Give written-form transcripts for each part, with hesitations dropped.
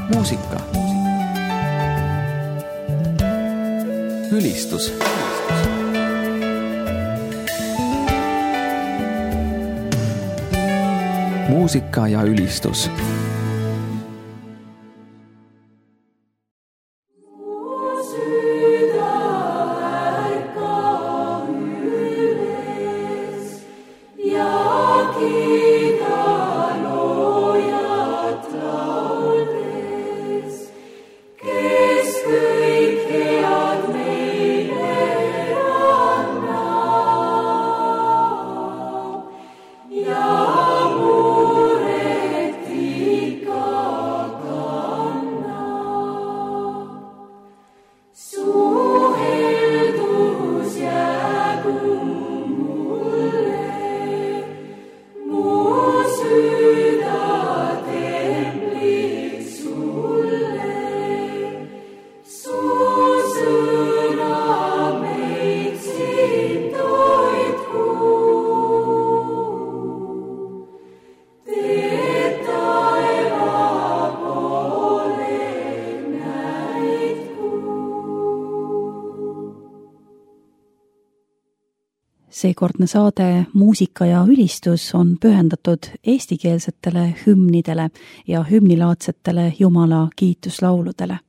muusika. Ülistus. Muusika ja ülistus. Seekordne saade Muusika ja ülistus on pühendatud eestikeelsetele hümnidele ja hümnilaadsetele Jumala kiituslauludele.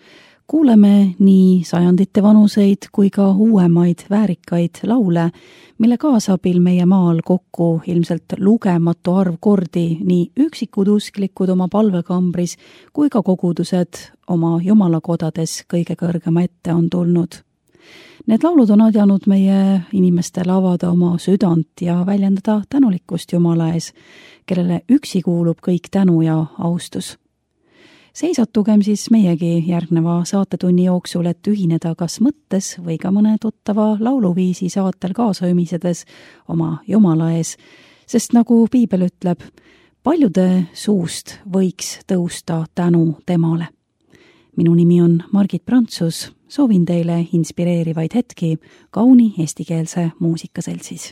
Kuuleme nii sajandite vanuseid kui ka uuemaid väärikaid laule, mille kaasabil meie maal kokku ilmselt lugematu arv kordi nii üksikud usklikud oma palvekambris kui ka kogudused oma jumalakodades kõige kõrgema ette on tulnud. Need laulud on aidanud meie inimestele avada oma südant ja väljendada tänulikkust Jumala ees, kellele üksi kuulub kõik tänu ja austus. Seisatugem siis meiegi järgneva saatetunni jooksul, et ühineda kas mõttes või ka mõne tuttava lauluviisi saatel kaasa ümisedes oma Jumala ees, sest nagu piibel ütleb, paljude suust võiks tõusta tänu temale. Minu nimi on Margit Prantsus, soovin teile inspireerivaid hetki kauni eestikeelse muusikaseltsis.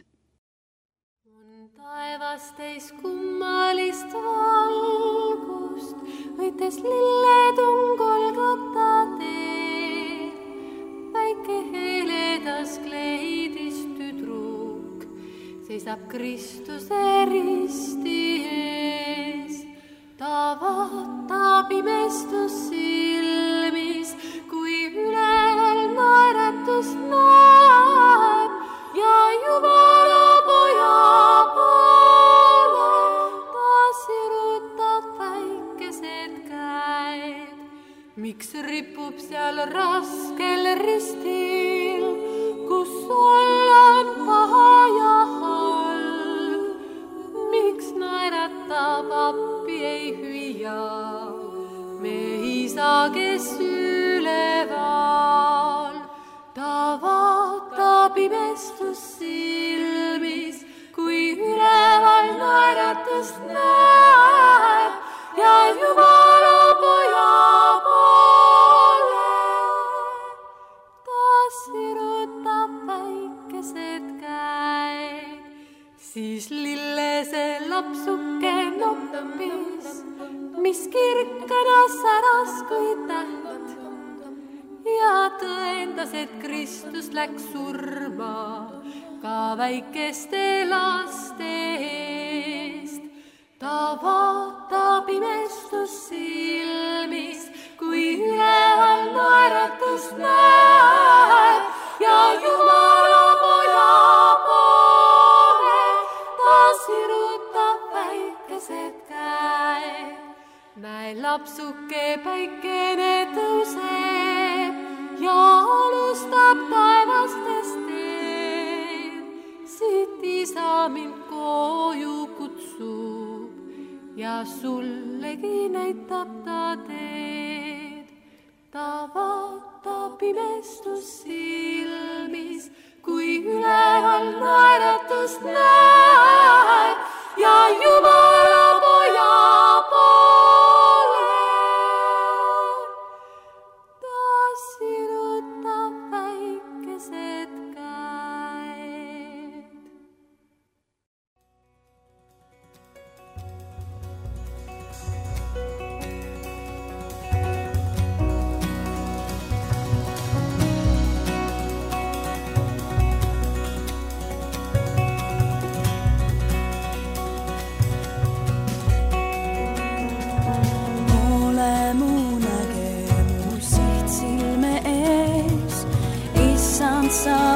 On taevas teis kummalist valgust, võites lilletun Golgota teed. Väike heledas kleidis tüdruk seisab Kristuse risti ees. Ta vaatab imestus silmis, kui üleval naeratus näeb ja Jumala poja poole ta sirutab väikesed käed. Miks ripub seal raskel ristil, kus on paha ja halb? Miks naeratab appi ei hüüa me isa, kes üleval? Ta vaatab imestus silmis, kui üleval naeratust näeb ja Jumala poja poole ta sirutab väikesed käed. Siis lillese lapsuke noppis, mis kirkana säras kui täht ja tõendas, et Kristus läks surma ka väikeste laste eest. Ta vaatab imestus silmis, kui üleval naeratus näeb ja Jumala poja poole ta sirutab väikesed käed. Näe, lapsuke päikene tõuseb ja alustab taevastest teed. Siit isa mind koju kutsub ja sullegi näitab ta teed. Ta vaatab imestus silmis, kui üleval naeratus näeb ja Jumala poja poole ta sirutab väikesed käed.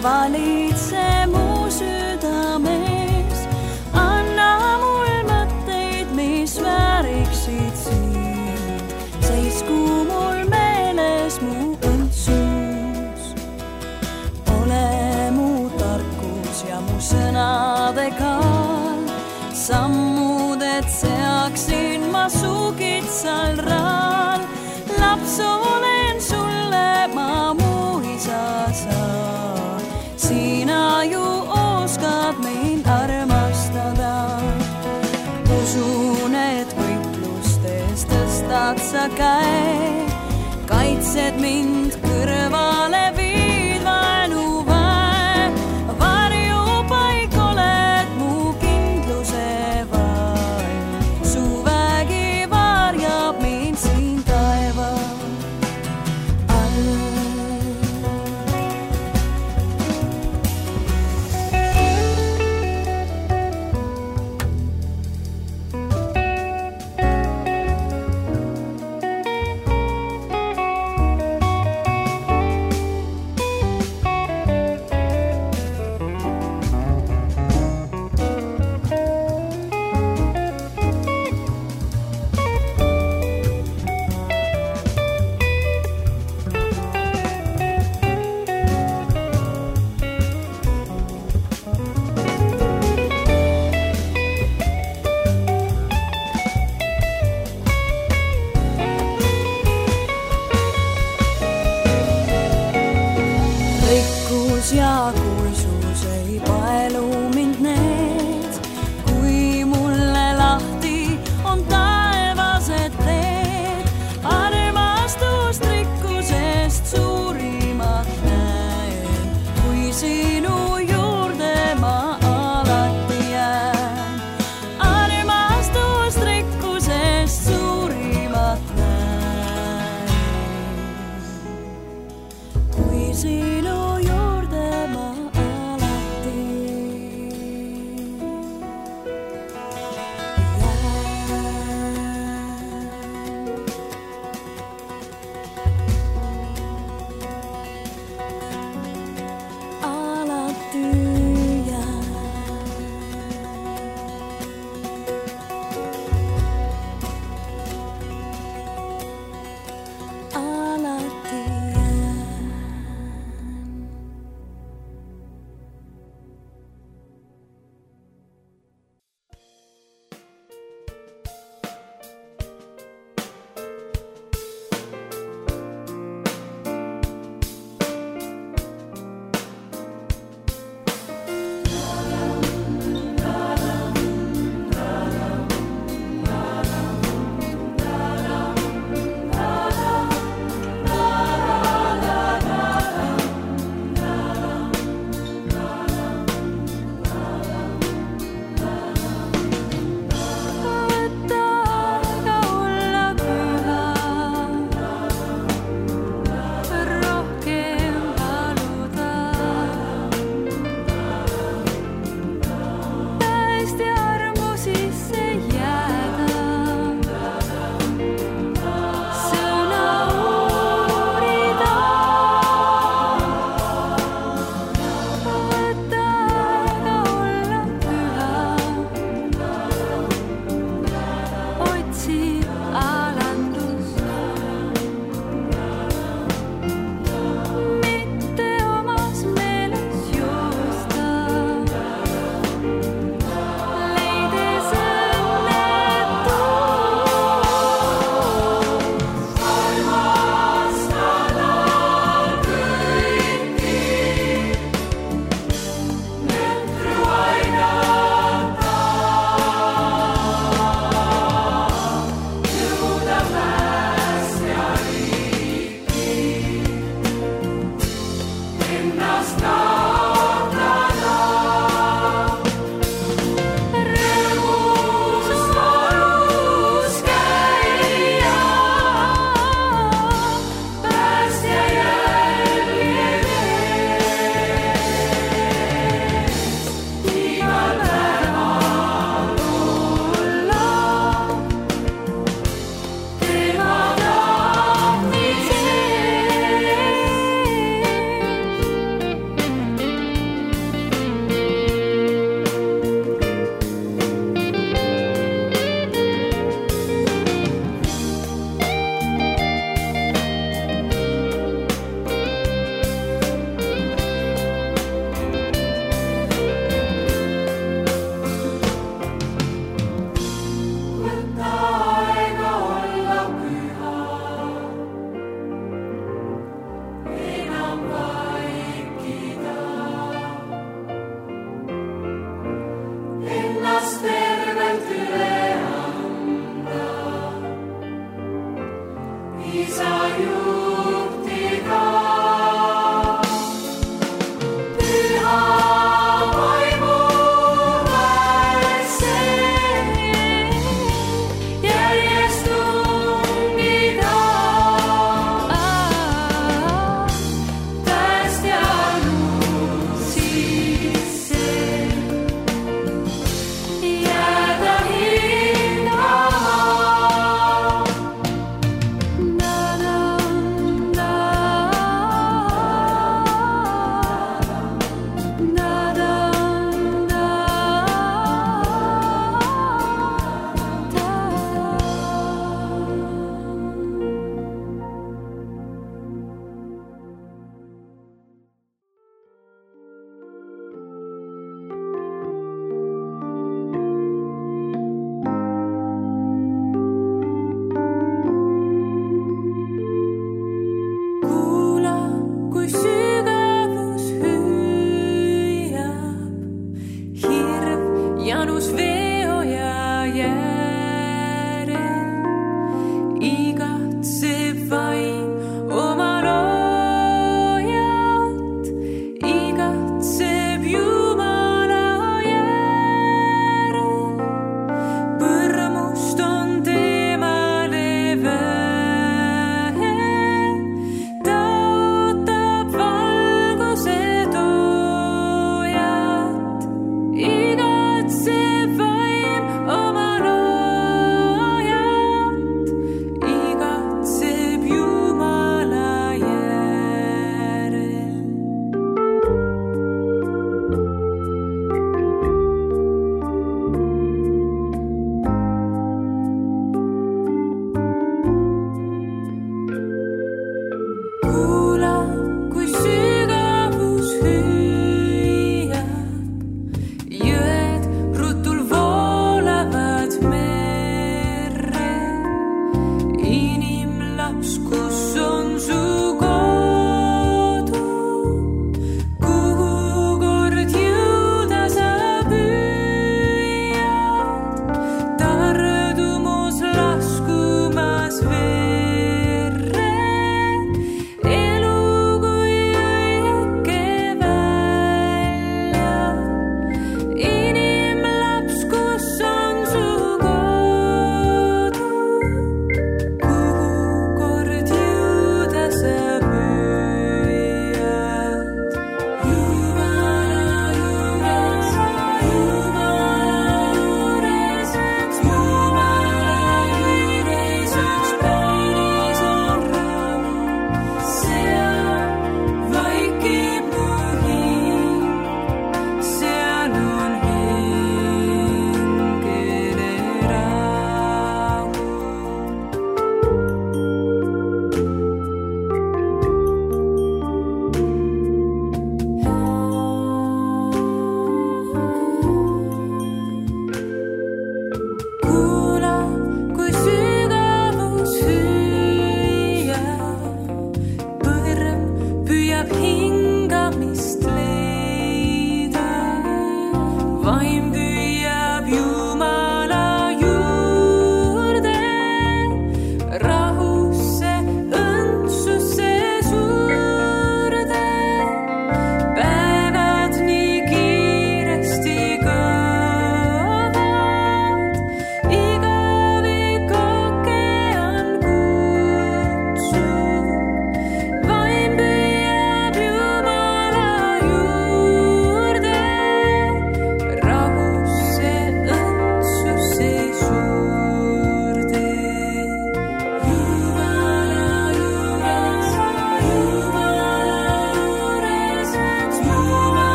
valitse mu südames, anna mul mõtteid, mis vääriksid sind, seisku mul meeles mu õndsus. Ole mu tarkus ja mu sõnade kaal, sammud, et seaksin ma su kitsal raal. Laps olen sulle, ma mu isa saan, sina ju oskad mind armastada. Usun, et võitlustes tõstad sa käe, kaitsed mind, kõrvale viid vaenuväe. Varjupaik oled mu kindluse vaim, su vägi varjab mind siin taeva all.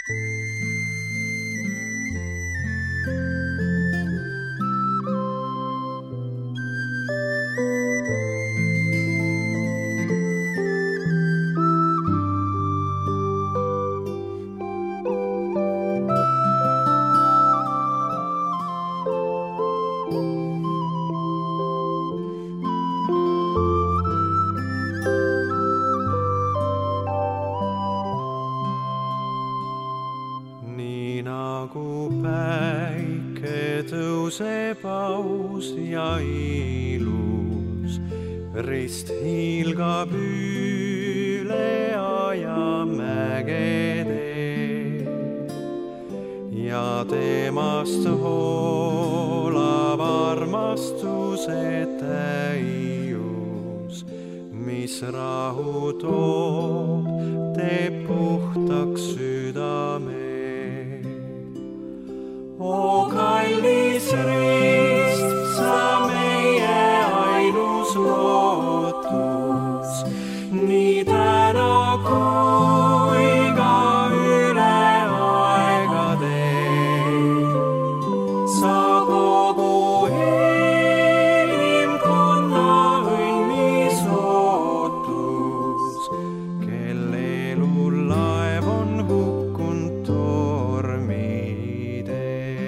Paus ja ilus, rist hiilgab üle aja mägede ja temast voolab armastuse täius, mis rahu toob, teeb puhtaks südame. O kallis rist, sa meie ainus lootus, nii täna kui ka üle aegade. Sa kogu inimkonna õnnis ootus, kel elul laev on hukkunud tormide.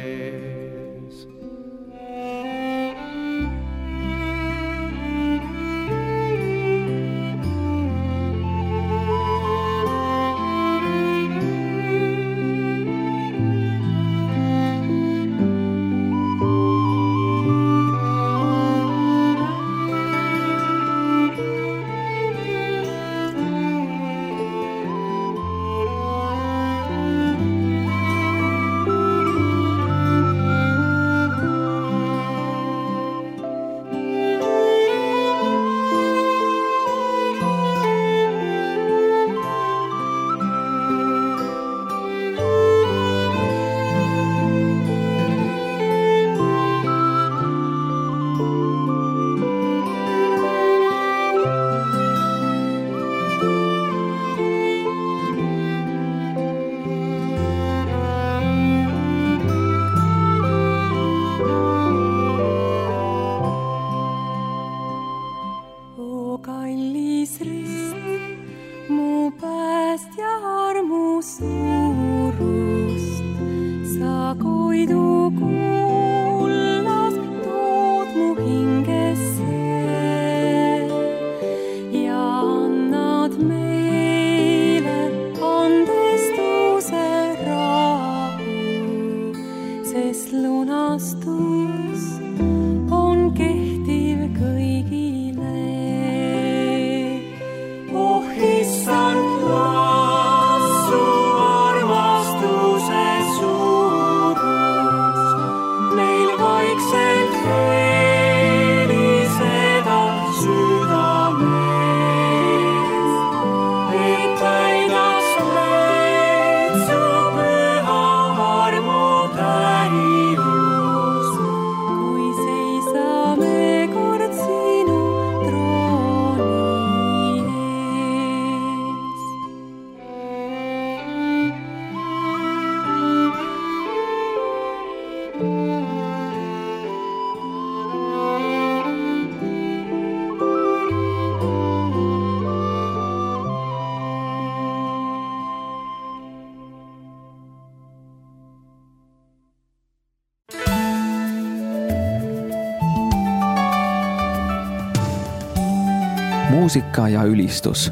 muusika ja ülistus.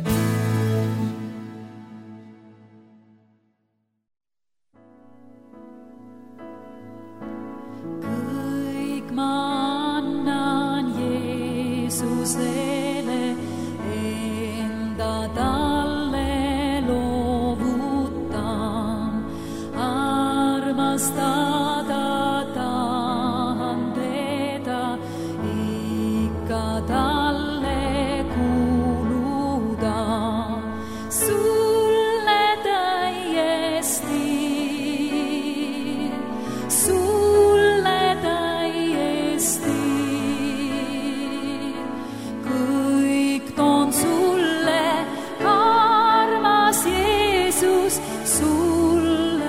Kõik ma annan Jeesusele, enda talle loovutan, armastada tahan teda, ikka talle kuuluda. Sulle täiesti, kõik toon sulle, armas Jeesus, sulle.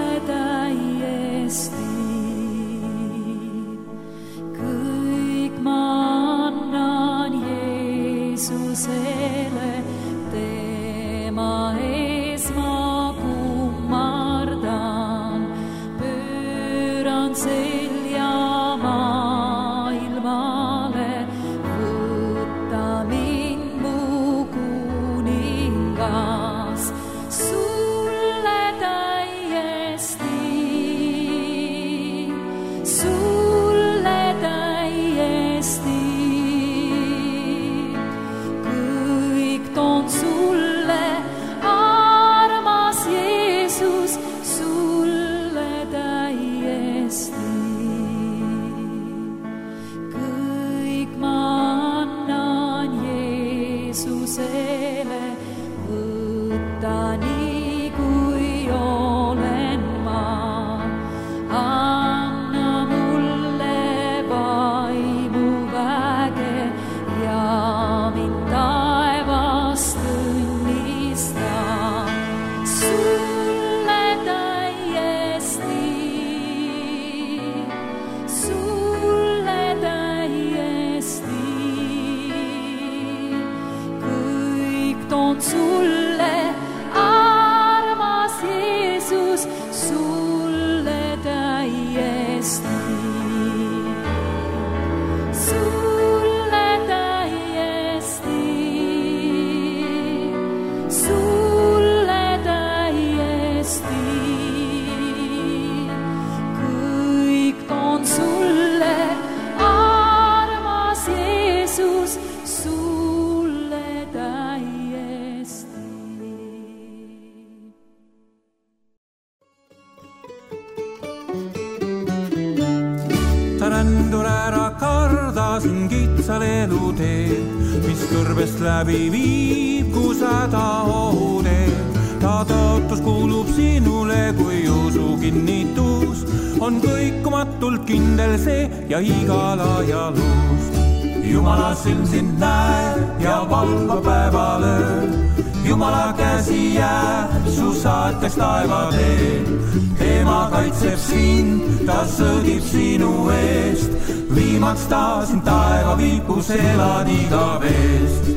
ländur ära kardasin kitsal eluteel, mis kõrbest läbi viib, kus häda ohuteel. Ta tõotus kuulub sinule kui usu kinnitus, on kõikumatult kindel see ja igal ajal uus. Jumala silm sind näeb ja valvab päeval ööl, Jumala käsi jääb su saateks taeva teel. Tema kaitseb sind, ta sõdib sinu eest, viimaks ta sind taeva viipus elad igavest.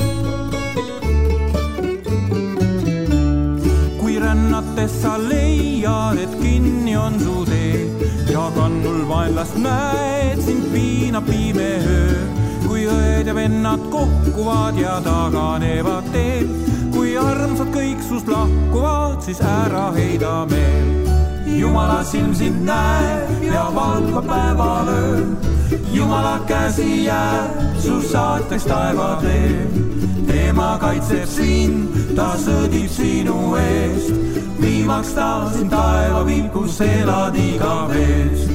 Kui rännates sa leiad, et kinni on su tee ja kannul vaenlast näed, sind piinab pime öö. Kui õed ja vennad kohkuvad ja taganevad teel, kui armsad kõik sust lahkuvad, siis ära heida meel. Jumala silm sind näeb ja valvab päeval ööl, Jumala käsi jääb su saateks taeva teel. Tema kaitseb sind, ta sõdib sinu eest, viimaks ta sind taeva viib, kus elad igavest.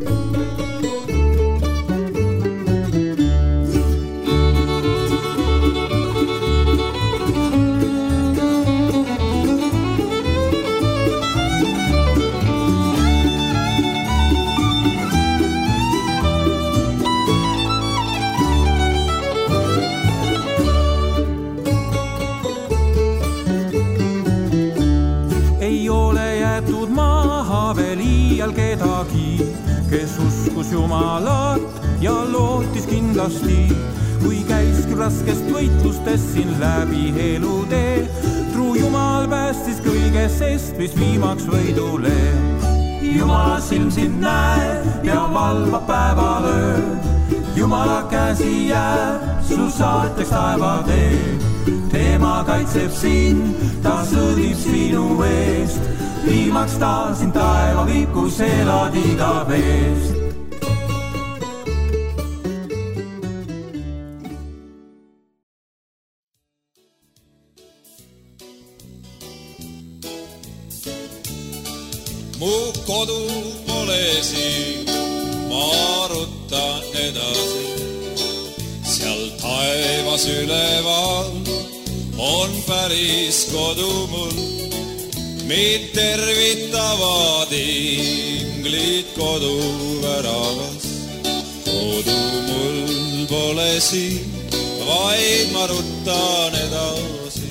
Kedagi, kes uskus Jumalat ja lootis kindlasti, kui käiski raskest võitlustest siin läbi elutee. Truu Jumal päästis kõigest sest, mis viimaks võidule. Jumala silm sind näeb ja valvab päeval ööl, Jumala käsi jääb su saateks taeva teel. Tema kaitseb sind, ta sõdib sinu eest, viimaks ta sind taeva viib, kus elad igavest. Mu kodu pole siin, ma arutan edasi. Seal taevas üleval on päris kodu mul. Mind tervitavad inglid kodu väravas. Kodu mul pole siin, vaid ma rutan edasi.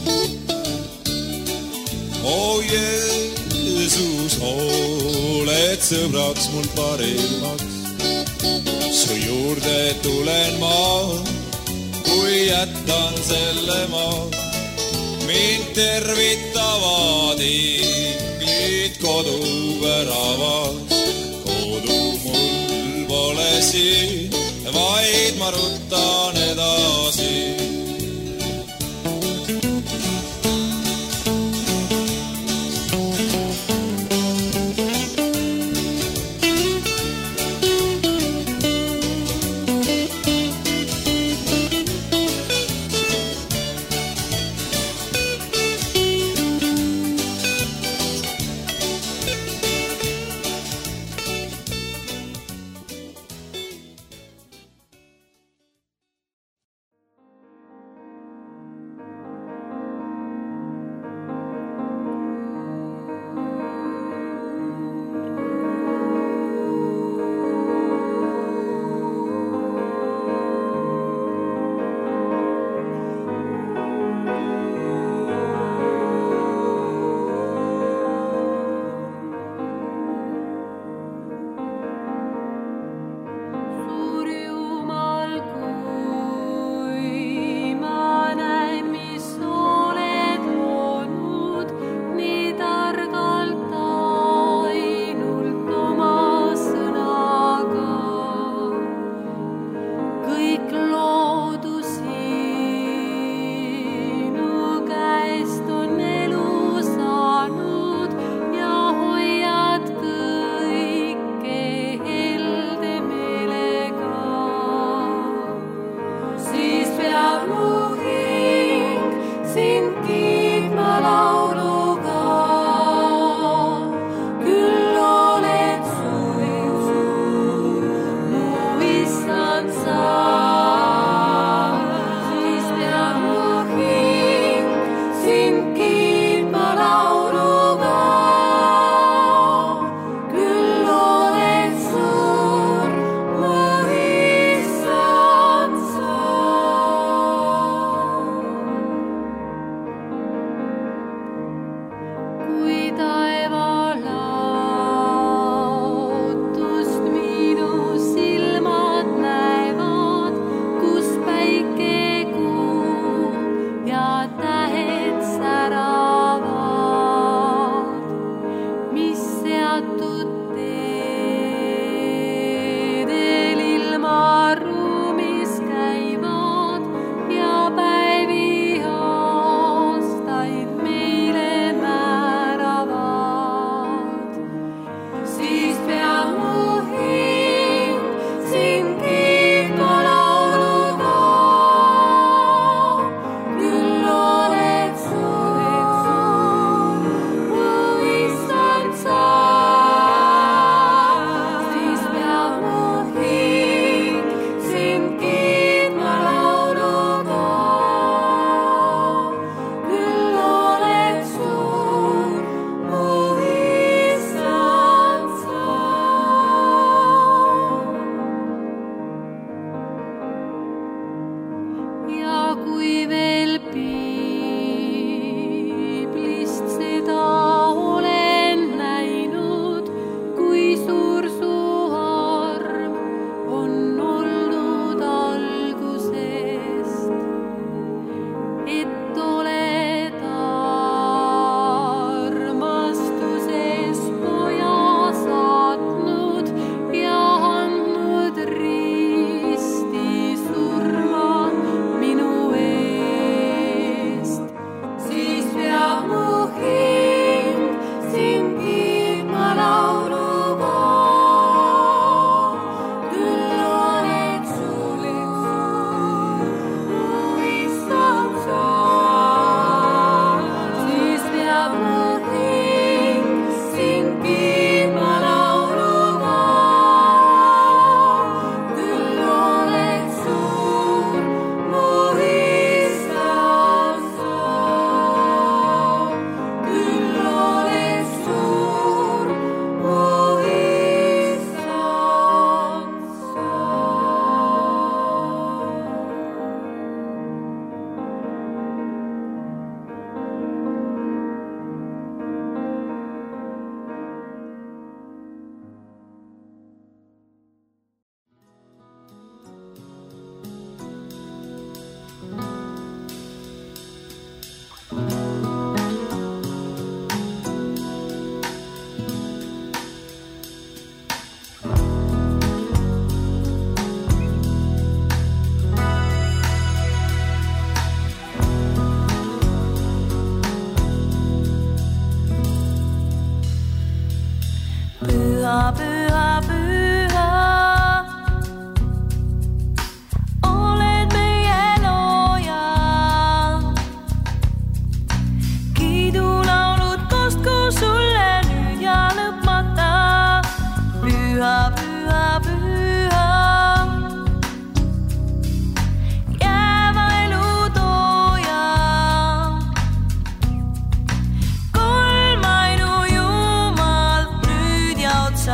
Oh Jeesus, oled sõbraks mul parimaks. Su juurde tulen ma, kui jätan selle maa. Mind tervitavad inglid kodu väravas. Kodu mul pole siin, vaid ma rutan edasi.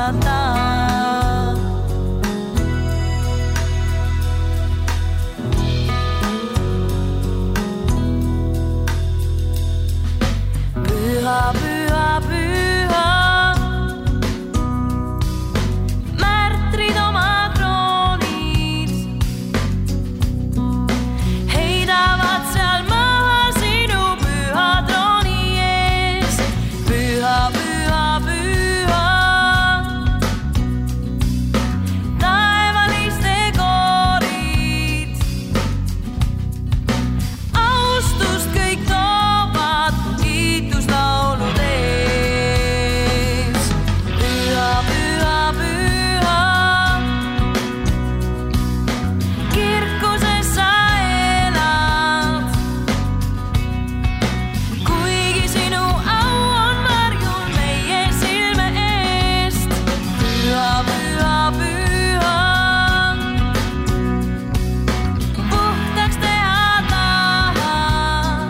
teotsata. Püha, püha, püha, märtrid oma kroonid heidavad seal maha sinu püha trooni ees. Püha, püha, püha, taevaliste koorid austust kõik toovad kiituslaulud ees. Püha, püha, püha, kirkuses sa elad, kuigi sinu au on varjul meie silme eest. Püha, püha, püha, puhtaks teha tahad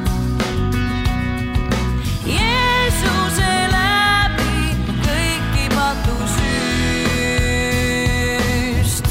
Jeesuse läbi kõiki patusüüst.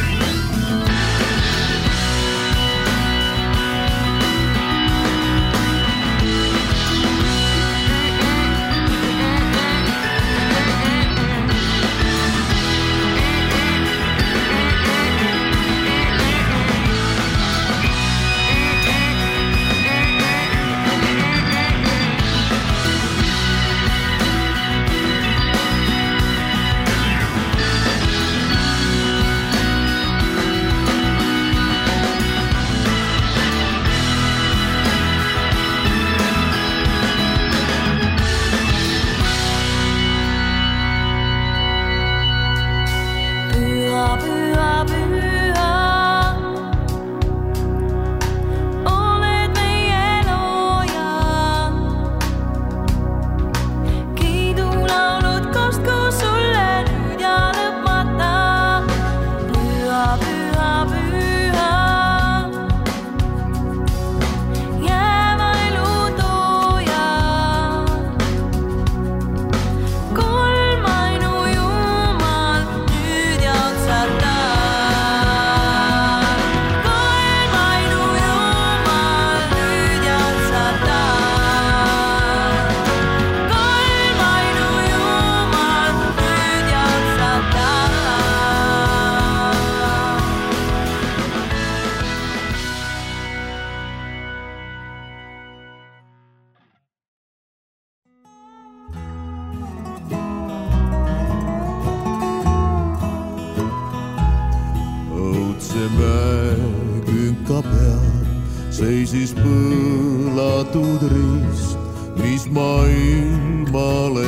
Püha, püha, püha, oled meie looja. Kiidulaulud kostku sulle nüüd ja lõpmata. Püha, püha, püha, jääva elu tooja. Kolmainu Jumal nüüd ja otsata. Kolmainu Jumal nüüd ja otsata. Kolmainu Jumal nüüd ja otsata. Õudse mäe künka peal seisis põlatud rist, mis maailmale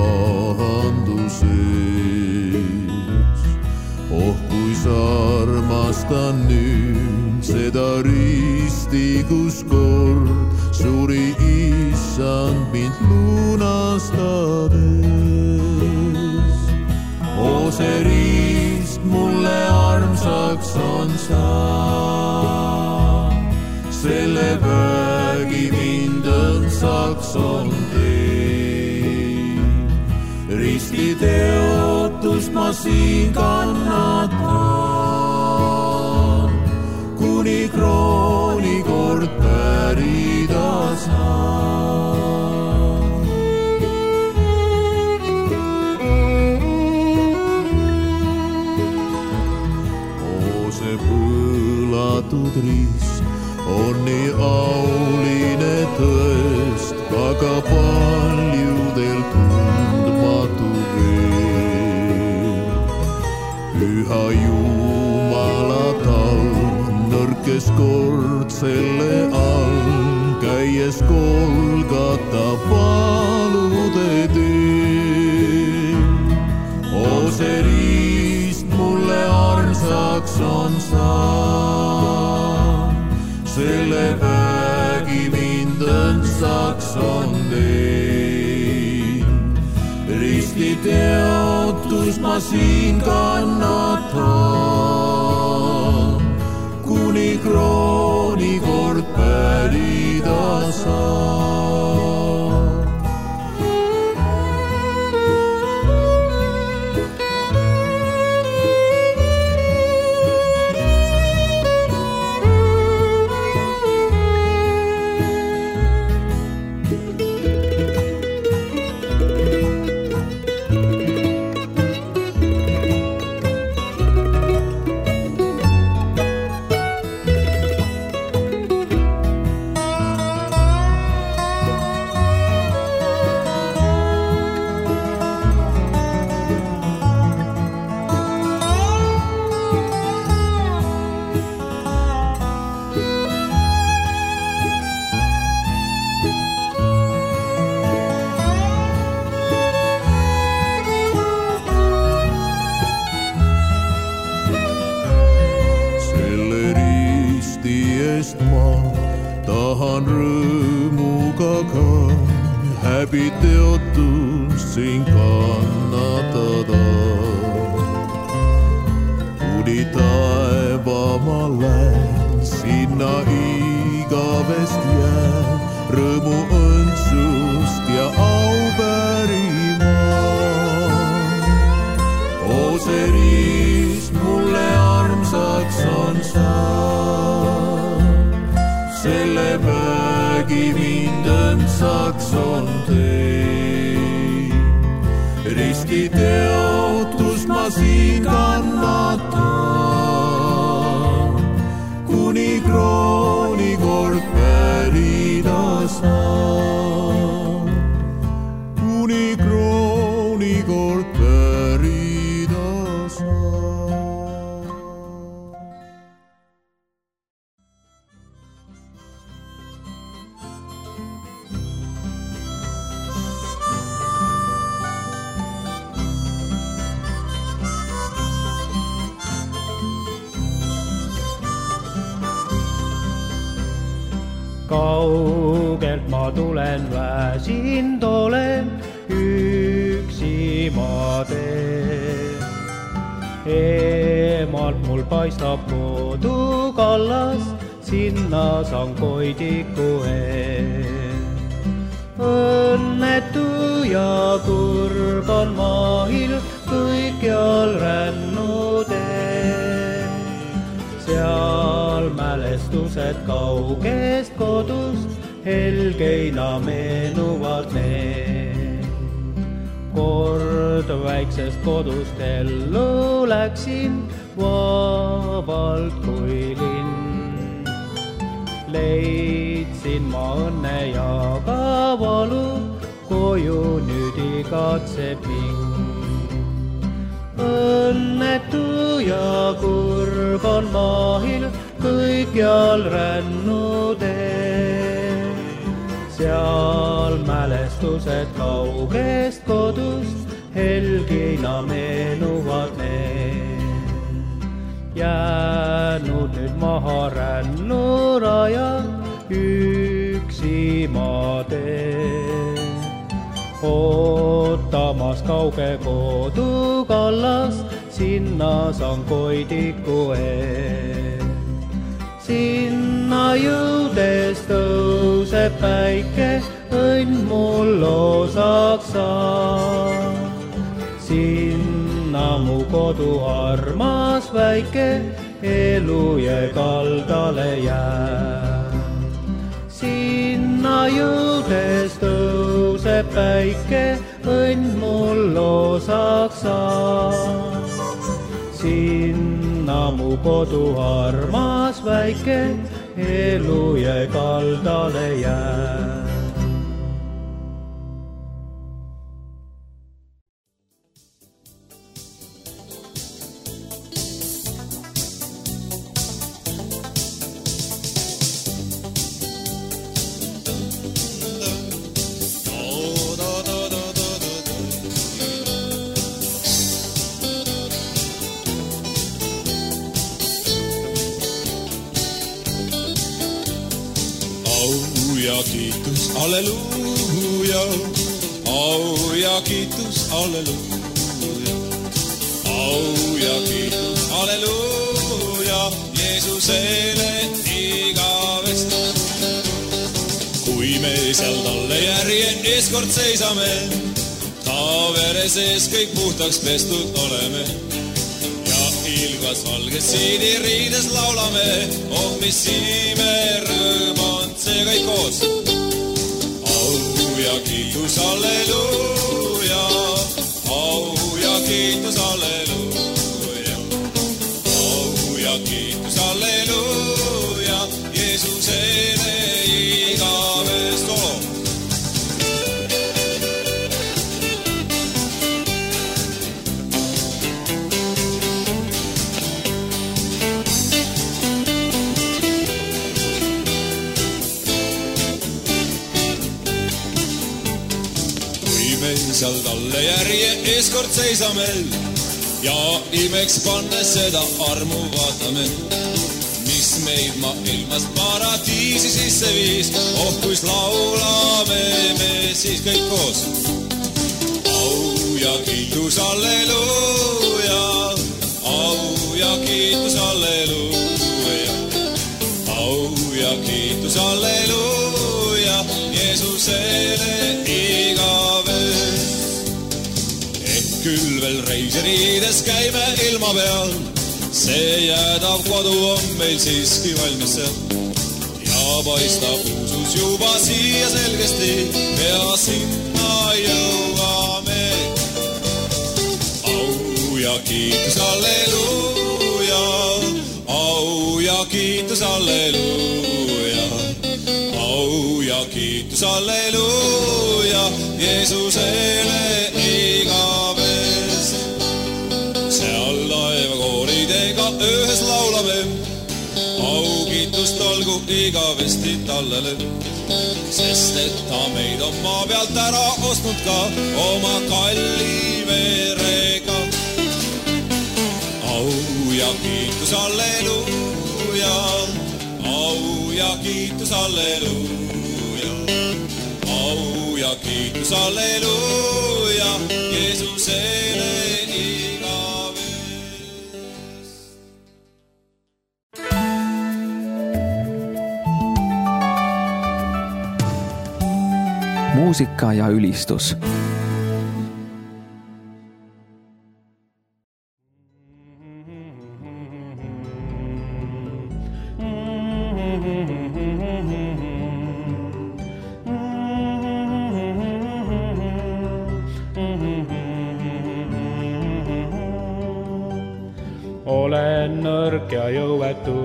pahanduses. Oh, kui sa armastan nüüd seda risti, kus kord suri issand mind lunastades. Oh, see rist mulle armsaks on saa, selle vägi mind õndsaks on teid. Risti teotust ma siin kannatan, kuni krooni kord pärida saan. Oo, see põlatud rist on nii auline tõest, aga paljudel tundmatu veel. Püha Jumala talv nõrkes kord selle all, käies Golgata palude teel. Oo, see riist mulle armsaks on saa, selle vägi mind õndsaks on teid. Risti teotus ma siin kannatan, kuni krooni kord pärida saan. läbi teotus siin kannatada. Kuni taeva ma lähen, sinna igavest jään, rõõmu õndsust ja aupärima. Oo see riis mulle armsaks on saanud, selle vägi mind õndsaks on teid. Risti teotus ma siin kannatan, kuni krooni kord pärida saan. Kuni krooni kord pärida saan. Kaugelt ma tulen, väsinud olen, üksi ma teen. Eemalt mul paistab kodukallas, sinna saan koidiku ees. Õnnetu ja kurb on maahil kõikjal rännud ees. Seal mälestused kaugest kodust helgeina meenuvad need. Kord väiksest kodust ellu läksin, vabalt kui linn. Leidsin ma õnne ja ka valu, koju nüüd igatseb mind. Õnnetu ja kurb on maahil kõikjal rännud ees. Seal mälestused kaugest kodust helgina meenuvad need. Jäänud nüüd maha rännuraja, üksi ma teen. Ootamas kauge kodukallas, sinna saan koidiku ees. Sinna jõudes tõuseb päike, õnn mul osaks saab. Sinna mu kodu armas väike, elujõe kaldale jääb. Sinna jõudes tõuseb päike, õnn mul osaks saab. Sinna mu kodu armas väike, elujõe kaldale jääb. Kiitus, alleluuja, au ja kiitus, alleluuja, au ja kiitus, alleluuja, Jeesusele igavest. Kui me seal talle järje eeskord seisame, ta vere sees kõik puhtaks pestud oleme. Ja ilgas valges siidiriides laulame, oh mis ime rõõm on see kõik koos. Au ja kiitus, alleluuja, au ja kiitus, alleluuja, au ja kiitus, alleluuja, Jeesusele igavest olo. Seal talle järje eeskord seisame ja imeks pannes seda armu vaatame, mis meid maailmast paradiisi sisse viis. Oh, kuis laulame me siis kõik koos. Au ja kiitus, alleluuja, au ja kiitus, alleluuja, au ja kiitus, alleluuja, Jeesusele igavest. Ehk küll veel reisiriides käime ilma peal, see jäädav kodu on meil siiski valmis seal. Ja paistab usus juba siia selgesti, pea sinna jõuame. Au ja kiitus, alleluuja, au ja kiitus, alleluuja, au ja kiitus, alleluuja, Jeesusele igavest. Seal laevakooridega ühes laulame, au kiitust olgu igavesti tallele, sest et ta meid on maa pealt ära ostnud ka oma kalli verega. Au ja kiitus, alleluuja, au ja kiitus, alleluuja, au ja kiitus, alleluuja, Jeesusele igavest. muusika ja ülistus. Olen nõrk ja jõuetu,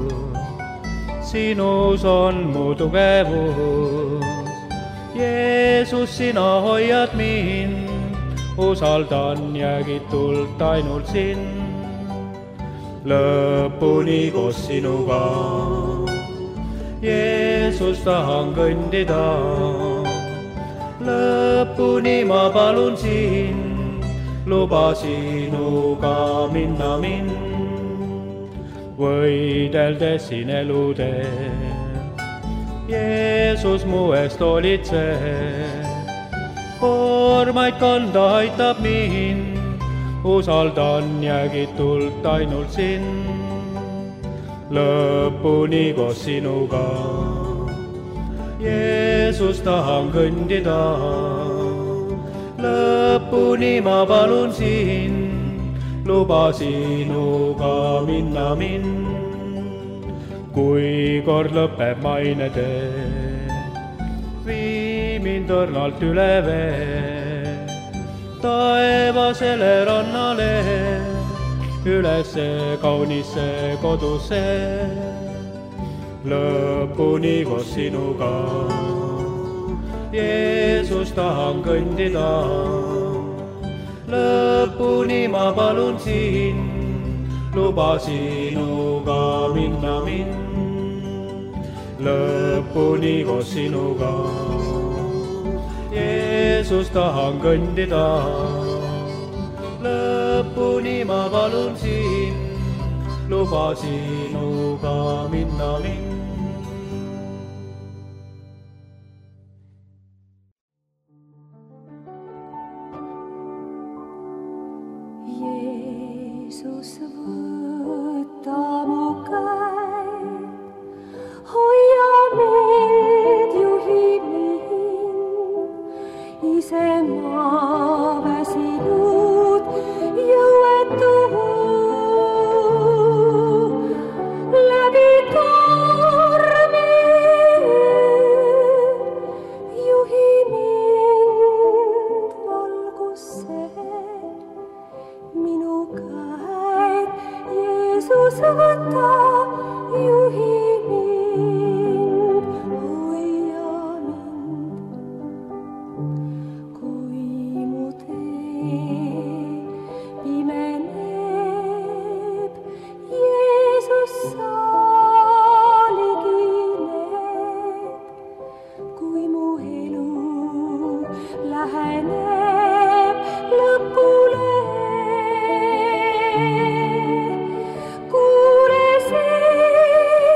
sinus on mu tugevus. Jeesus, sina hoiad mind, usaldan jäägitult ainult sind. Lõpuni koos sinuga, Jeesus, tahan kõndida. Lõpuni ma palun sind, luba sinuga minna mind. Võideldes siin elutee, Jeesus mu eest hoolitse, koormaid kanda aitab mind, usaldan jäägitult ainult sind. Lõpuni koos sinuga, Jeesus, tahan kõndida. Lõpuni ma palun sind, luba sinuga minna mind. Kui kord lõpeb maine tee, vii mind õrnalt üle vee, taevasele rannale, ülesse kaunisse kodusse. Lõpuni koos sinuga, Jeesus, tahan kõndida. Lõpuni ma palun sind, luba sinuga minna mind. Lõpuni koos sinuga, Jeesus, tahan kõndida. Lõpuni ma palun sind, luba sinuga minna mind. Jeesus, võta mu käed, hoia meid, juhi mind, ise ma väsinud, jõuetu, läbi tormi, juhi mind valgusse. Minu käed, Jeesus, võta, juhi mind, hoia mind. Kui mu tee pimeneb, Jeesus sa ligineb. Kui mu elu läheneb lõpule, kuule see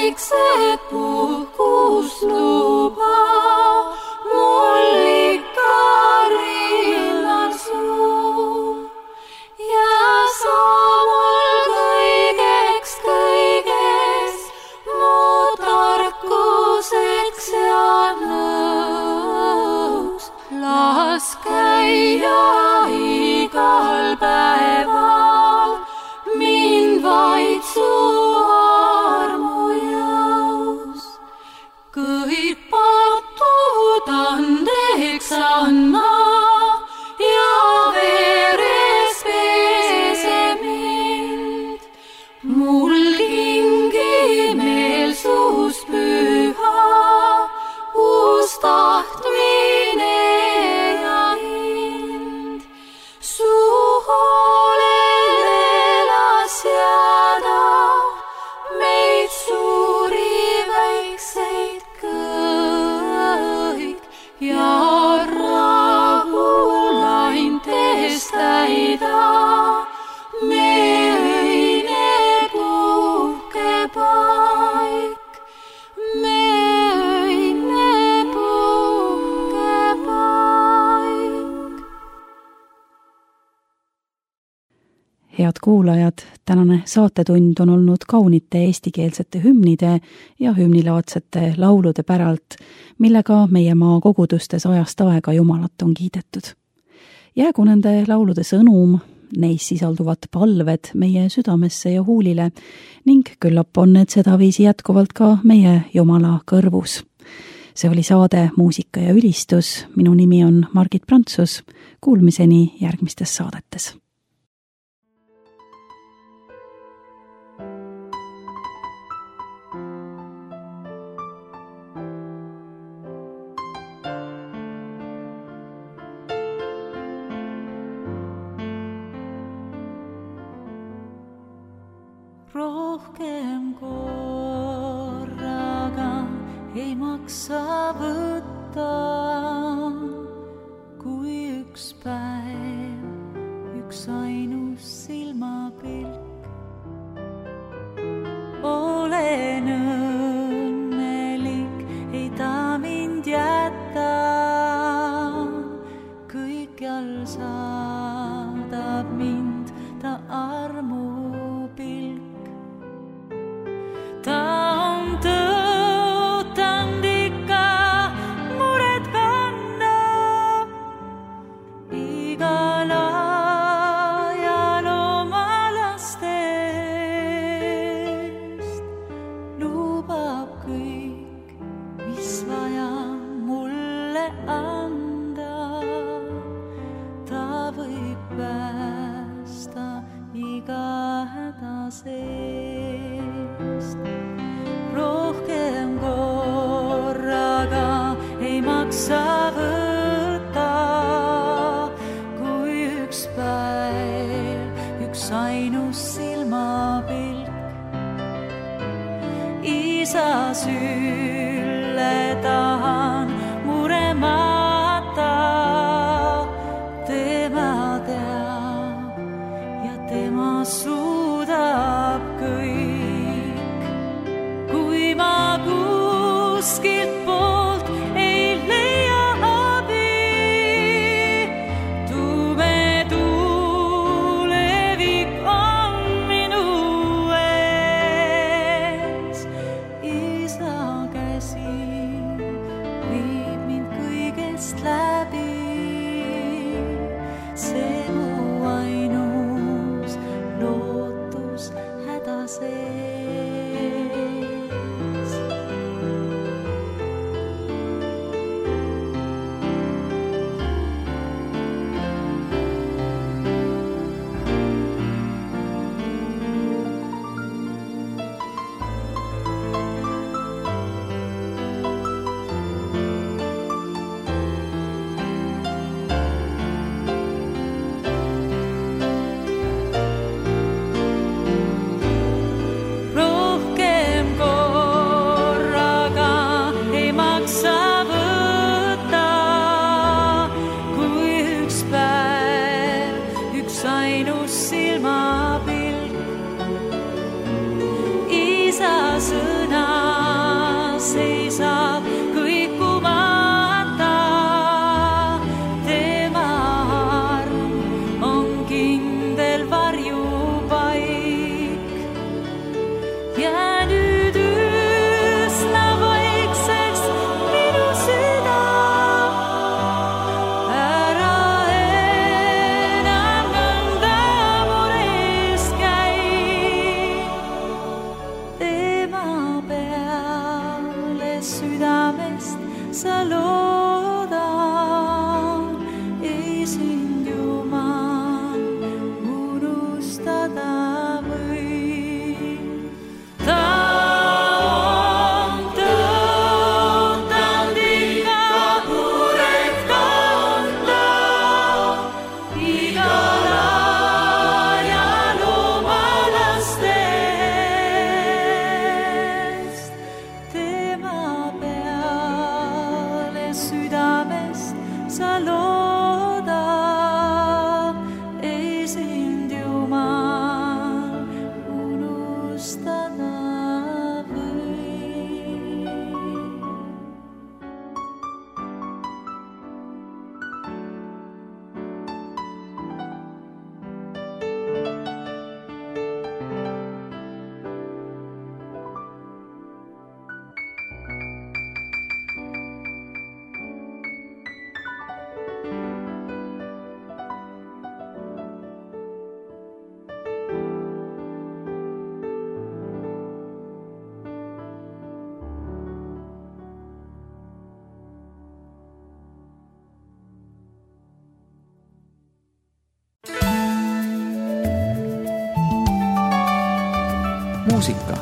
vaiksed puhkust luba, mul ikka rinnal suu. Ja sa mul kõigeks kõiges, mu tarkuseks ja nõus. Las käia igal päeval, mind vaid su armujõus. Kõik patud andeks anna ja veres pese mind. Mul kingi meelsus püha, uus tahtmine ja hind. Su hoolele las jääda meid suuri väikseid kõik ja rahulaintes täida me öine puhkepaik. Me öine puhkepaik. Head kuulajad, tänane saatetund on olnud kaunite eestikeelsete hümnide ja hümnilaadsete laulude päralt, millega meie maa kogudustes ajast aega Jumalat on kiidetud. Jäägu nende laulude sõnum, neis sisalduvad palved meie südamesse ja huulile ning küllap on need sedaviisi jätkuvalt ka meie Jumala kõrvus. See oli saade Muusika ja ülistus, minu nimi on Margit Prantsus, kuulmiseni järgmistes saadetes. Rohkem korraga ei maksa võtta, kui üks päev, üks ainus silmapilk. Olen õnnelik, ei ta mind jätta, kõikjal saadab mind ta armupilk. Ta on tõotanud ikka mured kanna, igal ajal oma lastest. Lubab kõik, mis vaja mulle anda, ta võib päästa iga häda seest. Rohkem korraga ei maksa võtta, kui üks päev, üks ainus silmapilk. Isa sülle tahan muremata, tema teab ja tema suudab kõik. Kui ma kuskilt poolt ei leia abi, tume tulevik on minu ees. Isa käsi viib mind kõigest läbi, see mu ainus lood. muusika.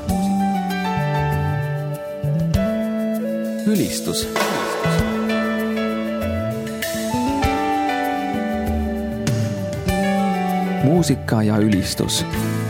Ülistus. Muusika ja ülistus